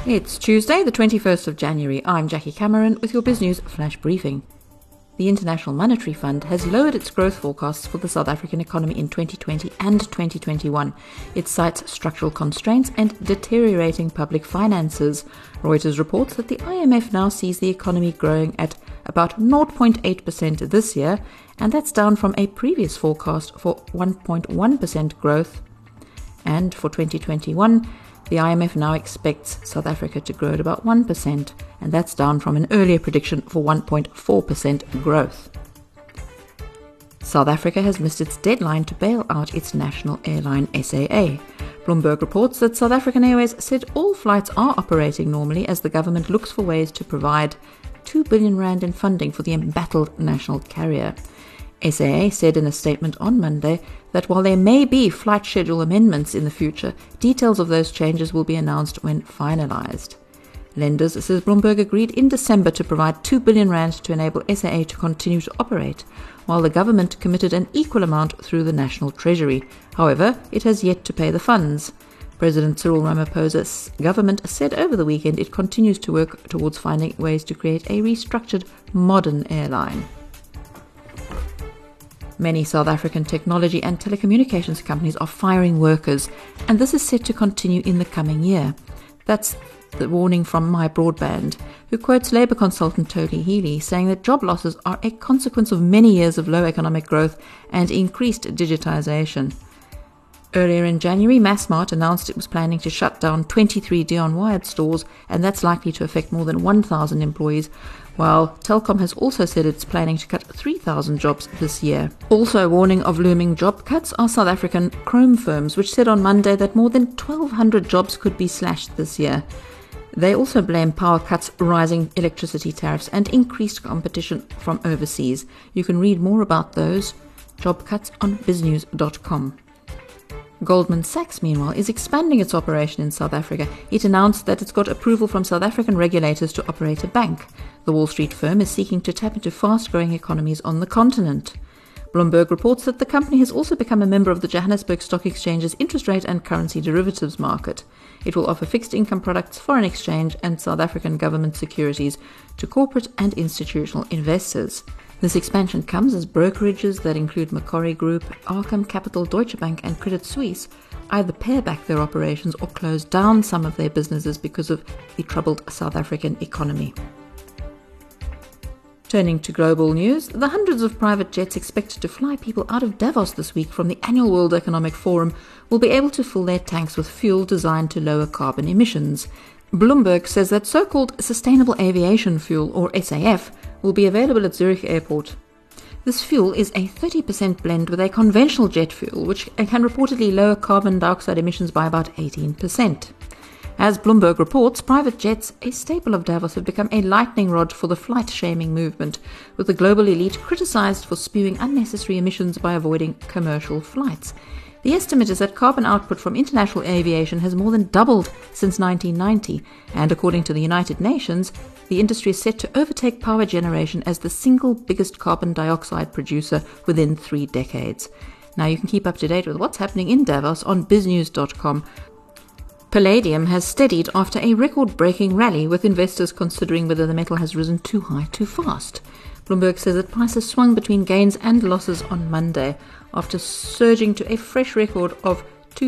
It's Tuesday, the 21st of January. I'm Jackie Cameron with your BizNews Flash Briefing. The International Monetary Fund has lowered its growth forecasts for the South African economy in 2020 and 2021. It cites structural constraints and deteriorating public finances. Reuters reports that the IMF now sees the economy growing at about 0.8% this year, and that's down from a previous forecast for 1.1% growth. And for 2021, the IMF now expects South Africa to grow at about 1%, and that's down from an earlier prediction for 1.4% growth. South Africa has missed its deadline to bail out its national airline SAA. Bloomberg reports that South African Airways said all flights are operating normally as the government looks for ways to provide 2 billion rand in funding for the embattled national carrier. SAA said in a statement on Monday that while there may be flight schedule amendments in the future, details of those changes will be announced when finalised. Lenders, says Bloomberg, agreed in December to provide 2 billion rand to enable SAA to continue to operate, while the government committed an equal amount through the National Treasury. However, it has yet to pay the funds. President Cyril Ramaphosa's government said over the weekend it continues to work towards finding ways to create a restructured, modern airline. Many South African technology and telecommunications companies are firing workers, and this is set to continue in the coming year. That's the warning from MyBroadband, who quotes Labour consultant Tony Healy, saying that job losses are a consequence of many years of low economic growth and increased digitisation. Earlier in January, Massmart announced it was planning to shut down 23 Dion Wyatt stores, and that's likely to affect more than 1,000 employees, while Telkom has also said it's planning to cut 3,000 jobs this year. Also warning of looming job cuts are South African Chrome firms, which said on Monday that more than 1,200 jobs could be slashed this year. They also blame power cuts, rising electricity tariffs, and increased competition from overseas. You can read more about those job cuts on biznews.com. Goldman Sachs, meanwhile, is expanding its operation in South Africa. It announced that it's got approval from South African regulators to operate a bank. The Wall Street firm is seeking to tap into fast-growing economies on the continent. Bloomberg reports that the company has also become a member of the Johannesburg Stock Exchange's interest rate and currency derivatives market. It will offer fixed income products, foreign exchange, and South African government securities to corporate and institutional investors. This expansion comes as brokerages that include Macquarie Group, Arkham Capital, Deutsche Bank and Credit Suisse either pare back their operations or close down some of their businesses because of the troubled South African economy. Turning to global news, the hundreds of private jets expected to fly people out of Davos this week from the annual World Economic Forum will be able to fill their tanks with fuel designed to lower carbon emissions. Bloomberg says that so-called Sustainable Aviation Fuel, or SAF, will be available at Zurich Airport. This fuel is a 30% blend with a conventional jet fuel, which can reportedly lower carbon dioxide emissions by about 18%. As Bloomberg reports, private jets, a staple of Davos, have become a lightning rod for the flight-shaming movement, with the global elite criticized for spewing unnecessary emissions by avoiding commercial flights. The estimate is that carbon output from international aviation has more than doubled since 1990, and according to the United Nations, the industry is set to overtake power generation as the single biggest carbon dioxide producer within 3 decades. Now you can keep up to date with what's happening in Davos on biznews.com. Palladium has steadied after a record-breaking rally, with investors considering whether the metal has risen too high too fast. Bloomberg says that prices swung between gains and losses on Monday after surging to a fresh record of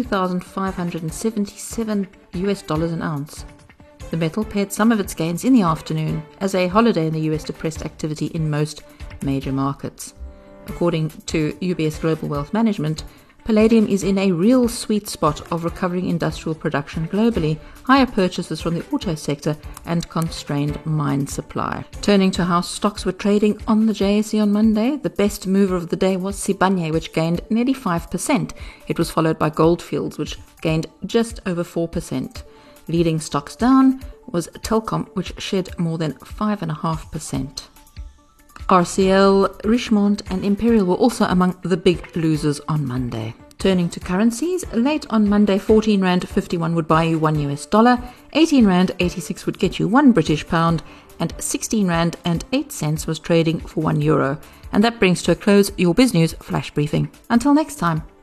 $2,577 an ounce. The metal paid some of its gains in the afternoon as a holiday in the US depressed activity in most major markets. According to UBS Global Wealth Management, palladium is in a real sweet spot of recovering industrial production globally, higher purchases from the auto sector, and constrained mine supply. Turning to how stocks were trading on the JSE on Monday, the best mover of the day was Sibanye, which gained nearly 5%. It was followed by Goldfields, which gained just over 4%. Leading stocks down was Telkom, which shed more than 5.5%. RCL, Richemont and Imperial were also among the big losers on Monday. Turning to currencies, late on Monday, 14 Rand 51 would buy you $1, 18 Rand 86 would get you £1, and 16 Rand and 8 cents was trading for €1. And that brings to a close your BizNews Flash Briefing. Until next time.